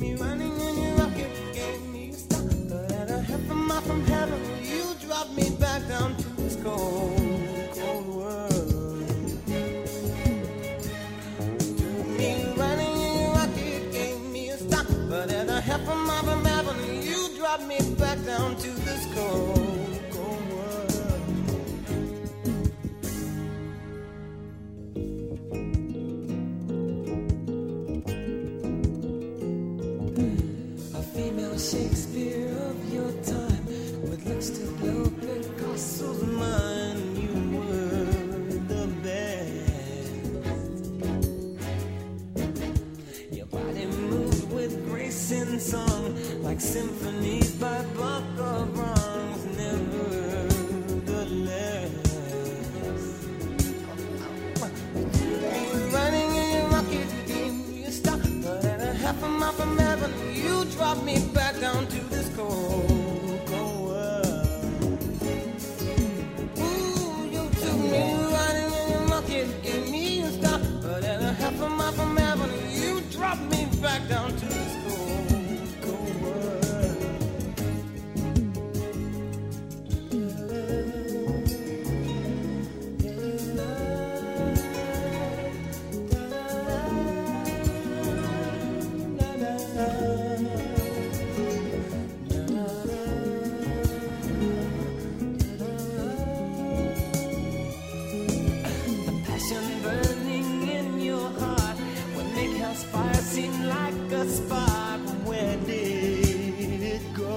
me running in your rocket, gave me a stop. But at a half a mile from heaven, you dropped me back down to this cold, cold world. Took me running in your rocket, gave me a stop. But at a half a mile from heaven, you dropped me back down to this cold, cold world. A female Shakespeare of your time, with looks to blow Picasso's mind. You were the best. Your body moved with grace and song, like symphonies by Bach or Brahms. Nevertheless, running in your rocket, you gave me a stop. But at a half a mile from heaven, you dropped me back down to this cold, cold world. Ooh, you took me running in your rocket, gave me a stop. But at a half a mile from heaven, you dropped me back down to this cold, cold world. The passion burning in your heart would make hell's fire seem like a spark. Where did it go?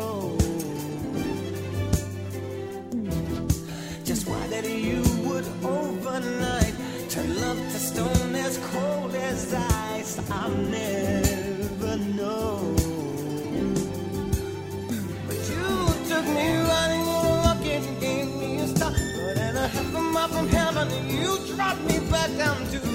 Just why that you would overnight turn love to stone as cold as ice, I'll never know. But you took me running in a rocket and gave me a stop. But at a half a mile from heaven, you dropped me back down to